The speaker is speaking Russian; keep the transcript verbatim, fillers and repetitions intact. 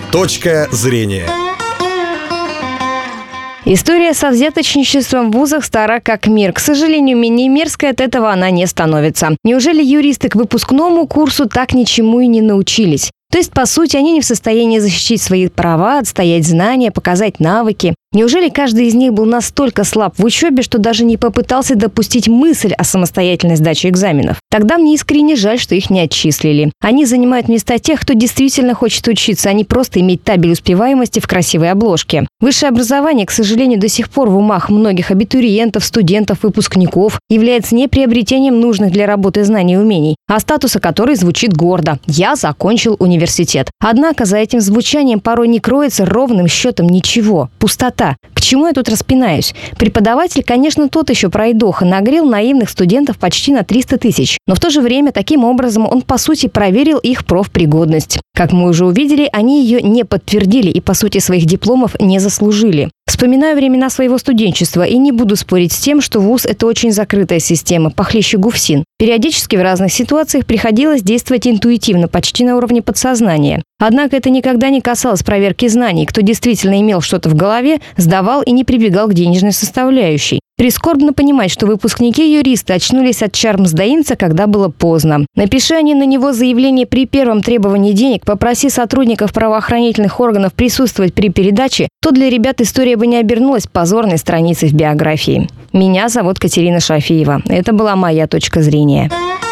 Точка зрения. История со взяточничеством в вузах стара как мир. К сожалению, менее мерзкой от этого она не становится. Неужели юристы к выпускному курсу так ничему и не научились? То есть, по сути, они не в состоянии защитить свои права, отстоять знания, показать навыки. Неужели каждый из них был настолько слаб в учебе, что даже не попытался допустить мысль о самостоятельной сдаче экзаменов? Тогда мне искренне жаль, что их не отчислили. Они занимают места тех, кто действительно хочет учиться, а не просто иметь табель успеваемости в красивой обложке. Высшее образование, к сожалению, до сих пор в умах многих абитуриентов, студентов, выпускников является не приобретением нужных для работы знаний и умений, а статуса который звучит гордо: «Я закончил университет». Однако за этим звучанием порой не кроется ровным счетом ничего. Пустота. К чему я тут распинаюсь? Преподаватель, конечно, тот еще пройдоха, нагрел наивных студентов почти на триста тысяч. Но в то же время таким образом он, по сути, проверил их профпригодность. Как мы уже увидели, они ее не подтвердили и, по сути, своих дипломов не заслужили. Вспоминаю времена своего студенчества и не буду спорить с тем, что вуз – это очень закрытая система, похлеще ГУФСИН. Периодически в разных ситуациях приходилось действовать интуитивно, почти на уровне подсознания. Однако это никогда не касалось проверки знаний. Кто действительно имел что-то в голове, сдавал и не прибегал к денежной составляющей. Прискорбно понимать, что выпускники-юристы очнулись от чар мздоимца, когда было поздно. Напиши они на него заявление при первом требовании денег, попроси сотрудников правоохранительных органов присутствовать при передаче, то для ребят история бы не обернулась позорной страницей в биографии. Меня зовут Катерина Шафиева. Это была моя точка зрения.